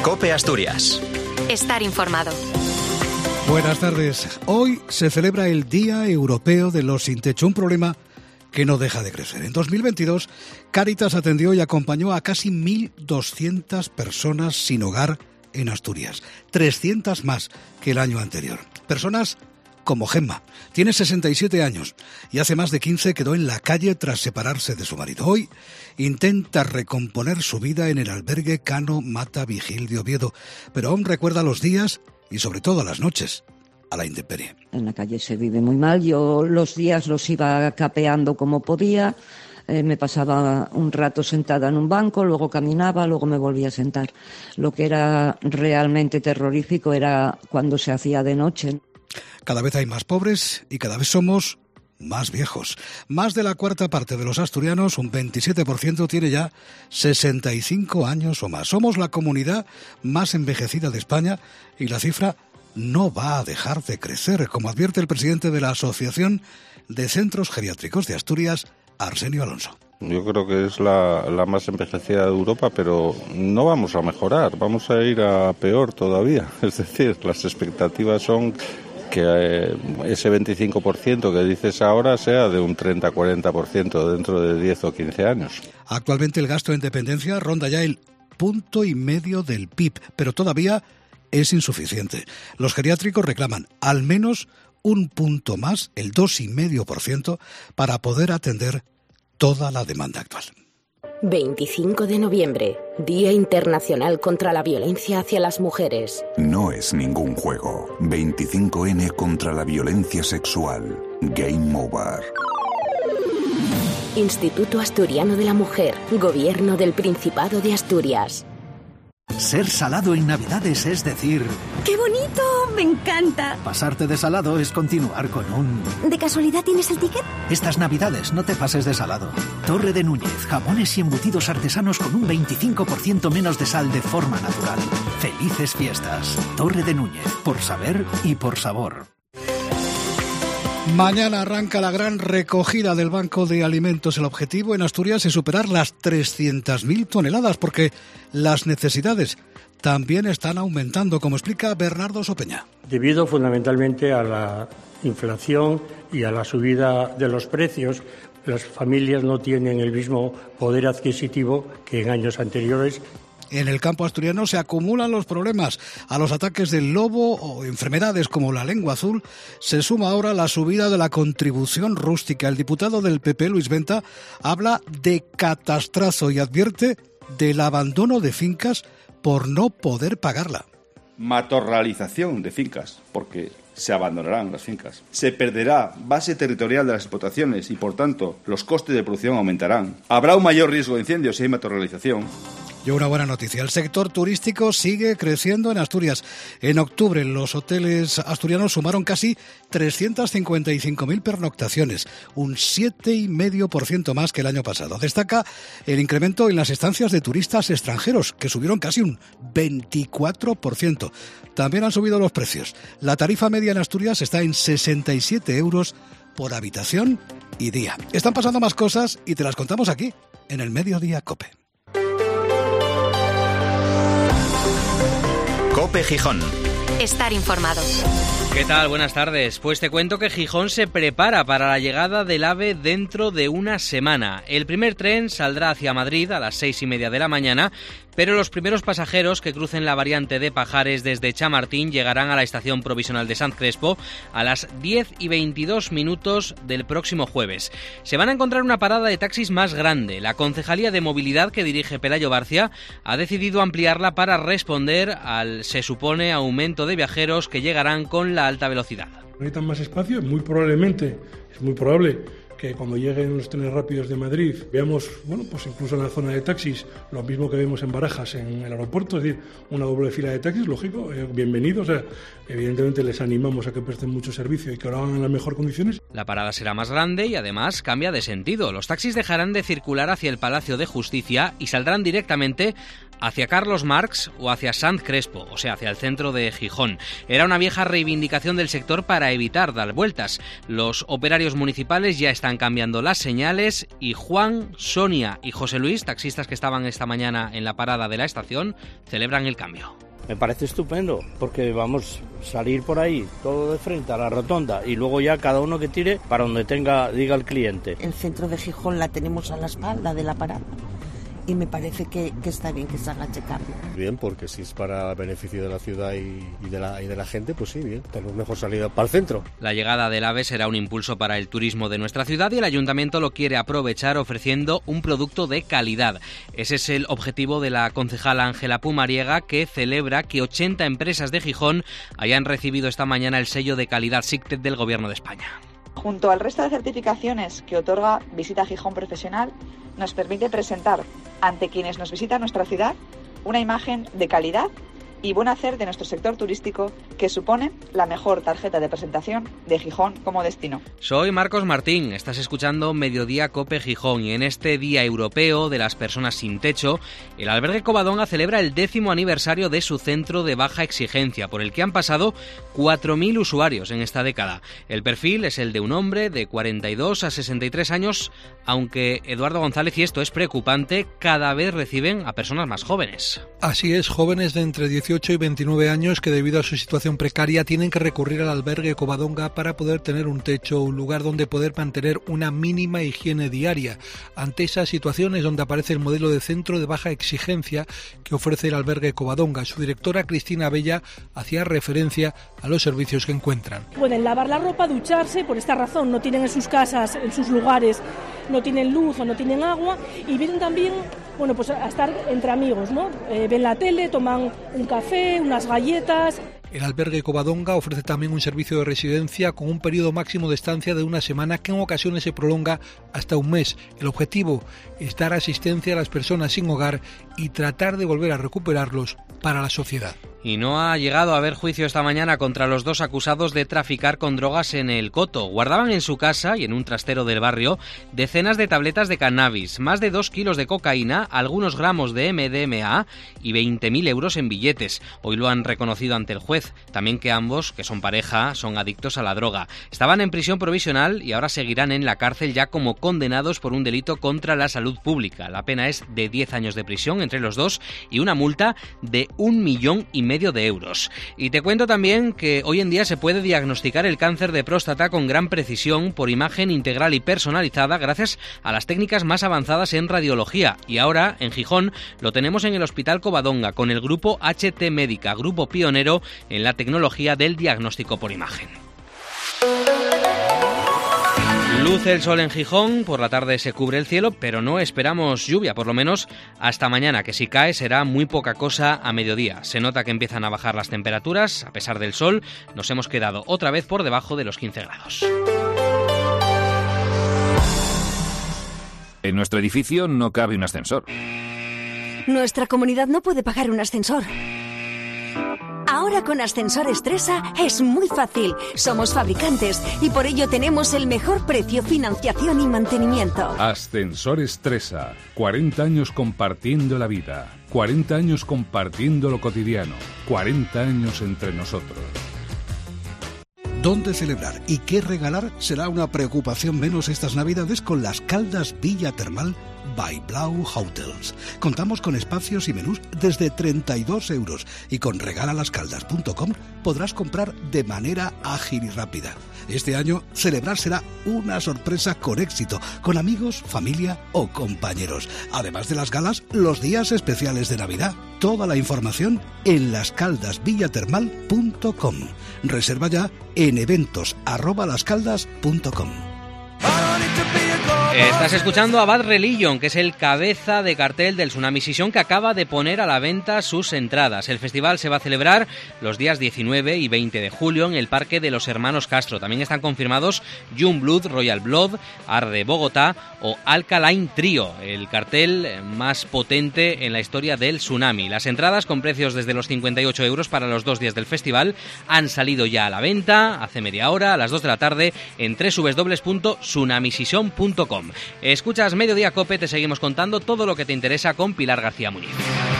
COPE Asturias. Estar informado. Buenas tardes. Hoy se celebra el Día Europeo de los Sin Techo, un problema que no deja de crecer. En 2022, Cáritas atendió y acompañó a casi 1.200 personas sin hogar en Asturias, 300 más que el año anterior. Personas como Gemma, tiene 67 años y hace más de 15 quedó en la calle tras separarse de su marido. Hoy intenta recomponer su vida en el albergue Cano Mata Vigil de Oviedo, pero aún recuerda los días y sobre todo las noches a la intemperie. En la calle se vive muy mal, yo los días los iba capeando como podía, me pasaba un rato sentada en un banco, luego caminaba, luego me volvía a sentar. Lo que era realmente terrorífico era cuando se hacía de noche. Cada vez hay más pobres y cada vez somos más viejos. Más de la cuarta parte de los asturianos, un 27%, tiene ya 65 años o más. Somos la comunidad más envejecida de España y la cifra no va a dejar de crecer, como advierte el presidente de la Asociación de Centros Geriátricos de Asturias, Arsenio Alonso. Yo creo que es la más envejecida de Europa, pero no vamos a mejorar, vamos a ir a peor todavía. Es decir, las expectativas son que ese 25% que dices ahora sea de un 30-40% dentro de 10 o 15 años. Actualmente el gasto en dependencia ronda ya el 1,5% del PIB, pero todavía es insuficiente. Los geriátricos reclaman al menos un punto más, el 2,5%, para poder atender toda la demanda actual. 25 de noviembre, Día Internacional contra la Violencia hacia las Mujeres. No es ningún juego. 25N contra la violencia sexual. Game over. Instituto Asturiano de la Mujer, Gobierno del Principado de Asturias. Ser salado en Navidades es decir... ¡Qué bonito! ¡Me encanta! Pasarte de salado es continuar con un... ¿De casualidad tienes el ticket? Estas Navidades no te pases de salado. Torre de Núñez, jamones y embutidos artesanos con un 25% menos de sal de forma natural. ¡Felices fiestas! Torre de Núñez, por saber y por sabor. Mañana arranca la gran recogida del Banco de Alimentos. El objetivo en Asturias es superar las 300.000 toneladas, porque las necesidades también están aumentando, como explica Bernardo Sopeña. Debido fundamentalmente a la inflación y a la subida de los precios, las familias no tienen el mismo poder adquisitivo que en años anteriores. En el campo asturiano se acumulan los problemas. A los ataques del lobo o enfermedades como la lengua azul se suma ahora la subida de la contribución rústica. El diputado del PP, Luis Venta, habla de catastrazo y advierte del abandono de fincas por no poder pagarla. Matorralización de fincas, porque se abandonarán las fincas. Se perderá base territorial de las explotaciones y, por tanto, los costes de producción aumentarán. Habrá un mayor riesgo de incendios si hay matorralización. Y una buena noticia, el sector turístico sigue creciendo en Asturias. En octubre los hoteles asturianos sumaron casi 355.000 pernoctaciones, un 7,5% más que el año pasado. Destaca el incremento en las estancias de turistas extranjeros, que subieron casi un 24%. También han subido los precios. La tarifa media en Asturias está en 67 euros por habitación y día. Están pasando más cosas y te las contamos aquí, en el Mediodía COPE. COPE Gijón. Estar informado. ¿Qué tal? Buenas tardes. Pues te cuento que Gijón se prepara para la llegada del AVE dentro de una semana. El primer tren saldrá hacia Madrid a las 6:30 de la mañana, pero los primeros pasajeros que crucen la variante de Pajares desde Chamartín llegarán a la estación provisional de Sant Crespo a las 10:22 del próximo jueves. Se van a encontrar una parada de taxis más grande. La Concejalía de Movilidad que dirige Pelayo Barcia ha decidido ampliarla para responder al, se supone, aumento de viajeros que llegarán con la alta velocidad. Necesitan más espacio, es muy probable que cuando lleguen los trenes rápidos de Madrid veamos, pues incluso en la zona de taxis, lo mismo que vemos en Barajas, en el aeropuerto, es decir, una doble fila de taxis, lógico, bienvenidos, evidentemente les animamos a que presten mucho servicio y que lo hagan en las mejores condiciones. La parada será más grande y además cambia de sentido. Los taxis dejarán de circular hacia el Palacio de Justicia y saldrán directamente hacia Carlos Marx o hacia Sant Crespo, o sea, hacia el centro de Gijón. Era una vieja reivindicación del sector para evitar dar vueltas. Los operarios municipales ya están cambiando las señales y Juan, Sonia y José Luis, taxistas que estaban esta mañana en la parada de la estación, celebran el cambio. Me parece estupendo, porque vamos a salir por ahí, todo de frente a la rotonda, y luego ya cada uno que tire para donde diga el cliente. El centro de Gijón la tenemos a la espalda de la parada, y me parece que está bien que se haga ese cambio. Bien, porque si es para beneficio de la ciudad y de la gente, pues sí, bien, tenemos mejor salida para el centro. La llegada del AVE será un impulso para el turismo de nuestra ciudad y el ayuntamiento lo quiere aprovechar ofreciendo un producto de calidad. Ese es el objetivo de la concejala Ángela Pumariega, que celebra que 80 empresas de Gijón hayan recibido esta mañana el sello de calidad SICTED del Gobierno de España. Junto al resto de certificaciones que otorga Visita Gijón Profesional, nos permite presentar ante quienes nos visitan nuestra ciudad una imagen de calidad y buen hacer de nuestro sector turístico, que supone la mejor tarjeta de presentación de Gijón como destino. Soy Marcos Martín, estás escuchando Mediodía COPE Gijón, y en este Día Europeo de las Personas Sin Techo, el albergue Covadonga celebra el 10º aniversario de su centro de baja exigencia, por el que han pasado 4.000 usuarios en esta década. El perfil es el de un hombre de 42 a 63 años, aunque Eduardo González, y esto es preocupante, cada vez reciben a personas más jóvenes. Así es, jóvenes de entre 18 y 29 años que debido a su situación precaria tienen que recurrir al albergue Covadonga para poder tener un techo, un lugar donde poder mantener una mínima higiene diaria. Ante esas situaciones donde aparece el modelo de centro de baja exigencia que ofrece el albergue Covadonga, su directora Cristina Bella hacía referencia a los servicios que encuentran. Pueden lavar la ropa, ducharse, por esta razón no tienen en sus casas, en sus lugares, no tienen luz o no tienen agua, y vienen también pues a estar entre amigos, ¿no? Ven la tele, toman un café, unas galletas. El albergue Covadonga ofrece también un servicio de residencia con un periodo máximo de estancia de una semana que en ocasiones se prolonga hasta un mes. El objetivo es dar asistencia a las personas sin hogar y tratar de volver a recuperarlos para la sociedad. Y no ha llegado a haber juicio esta mañana contra los dos acusados de traficar con drogas en el Coto. Guardaban en su casa y en un trastero del barrio decenas de tabletas de cannabis, más de 2 kilos de cocaína, algunos gramos de MDMA y 20.000 euros en billetes. Hoy lo han reconocido ante el juez. También que ambos, que son pareja, son adictos a la droga. Estaban en prisión provisional y ahora seguirán en la cárcel ya como condenados por un delito contra la salud pública. La pena es de 10 años de prisión entre los dos y una multa de 1,5 millones de euros. Y te cuento también que hoy en día se puede diagnosticar el cáncer de próstata con gran precisión por imagen integral y personalizada gracias a las técnicas más avanzadas en radiología. Y ahora, en Gijón, lo tenemos en el Hospital Covadonga con el grupo HT Médica, grupo pionero en la tecnología del diagnóstico por imagen. Luce el sol en Gijón, por la tarde se cubre el cielo, pero no esperamos lluvia, por lo menos hasta mañana, que si cae será muy poca cosa a mediodía. Se nota que empiezan a bajar las temperaturas, a pesar del sol, nos hemos quedado otra vez por debajo de los 15 grados. En nuestro edificio no cabe un ascensor. Nuestra comunidad no puede pagar un ascensor. Ahora con Ascensor Estresa es muy fácil. Somos fabricantes y por ello tenemos el mejor precio, financiación y mantenimiento. Ascensor Estresa. 40 años compartiendo la vida. 40 años compartiendo lo cotidiano. 40 años entre nosotros. ¿Dónde celebrar y qué regalar será una preocupación menos estas Navidades con Las Caldas Villa Termal by Blau Hotels? Contamos con espacios y menús desde 32 euros y con regalalascaldas.com podrás comprar de manera ágil y rápida. Este año celebrar será una sorpresa con éxito, con amigos, familia o compañeros. Además de las galas, los días especiales de Navidad. Toda la información en lascaldasvillatermal.com. Reserva ya en eventos@lascaldas.com. Estás escuchando a Bad Religion, que es el cabeza de cartel del Tsunami Session, que acaba de poner a la venta sus entradas. El festival se va a celebrar los días 19 y 20 de julio en el Parque de los Hermanos Castro. También están confirmados Youngblood, Royal Blood, Arde Bogotá o Alkaline Trio, el cartel más potente en la historia del Tsunami. Las entradas, con precios desde los 58 euros para los 2 días del festival, han salido ya a la venta hace media hora, a las 2 de la tarde, en www.tsunamisession.com. Escuchas Mediodía Cope, te seguimos contando todo lo que te interesa con Pilar García Muñiz.